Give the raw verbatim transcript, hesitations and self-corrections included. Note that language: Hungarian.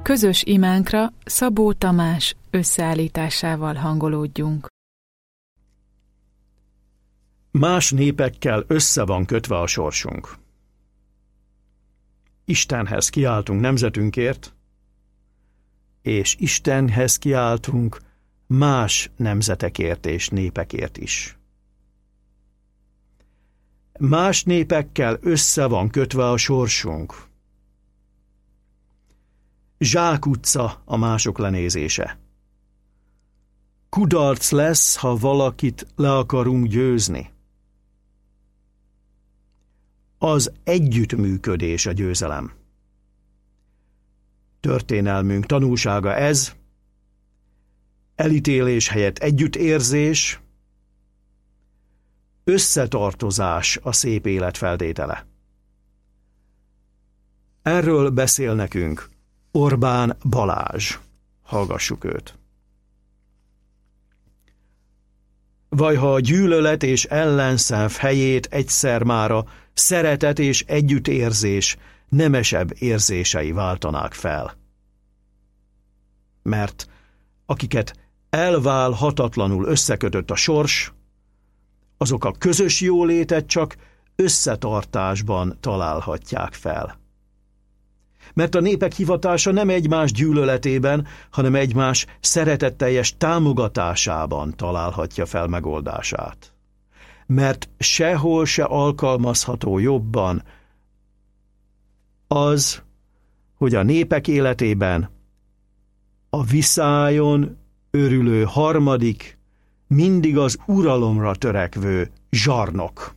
Közös imánkra Szabó Tamás összeállításával hangolódjunk. Más népekkel össze van kötve a sorsunk. Istenhez kiáltunk nemzetünkért, és Istenhez kiáltunk más nemzetekért és népekért is. Más népekkel össze van kötve a sorsunk. Zsákutca a mások lenézése. Kudarc lesz, ha valakit le akarunk győzni. Az együttműködés a győzelem. Történelmünk tanúsága ez, elítélés helyett együttérzés, összetartozás a szép élet feltétele. Erről beszél nekünk Orbán Balázs. Hallgassuk őt. Vajha a gyűlölet és ellenszenv helyét egyszer mára szeretet és együttérzés nemesebb érzései váltanák fel. Mert akiket elválhatatlanul összekötött a sors, azok a közös jólétet csak összetartásban találhatják fel. Mert a népek hivatása nem egymás gyűlöletében, hanem egymás szeretetteljes támogatásában találhatja fel megoldását. Mert sehol se alkalmazható jobban az, hogy a népek életében a viszályon örülő harmadik, mindig az uralomra törekvő zsarnok.